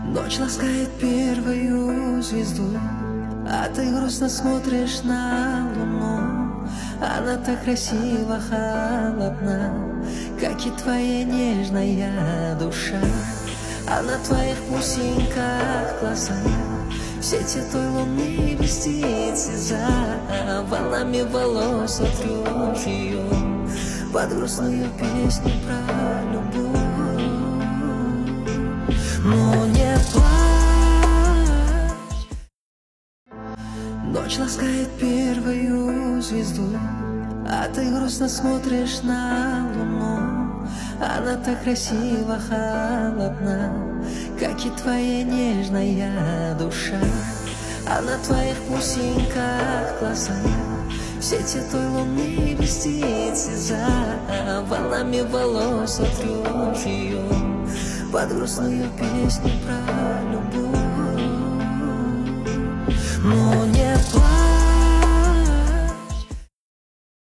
Ночь ласкает первую звезду, а ты грустно смотришь на луну. Она так красиво холодна, как и твоя нежная душа. А на твоих бусинках глаза в сети той луны блестит слеза. Волнами волос сотрешь ее под грустную песню про любовь. Но не плачь. Ночь ласкает первую звезду, а ты грустно смотришь на луну. Она так красиво холодна, как и твоя нежная душа. А на твоих бусинках глаза в сети той луны блестит слеза. Волнами волос сотрешь ее под грустную песню про любовь. Но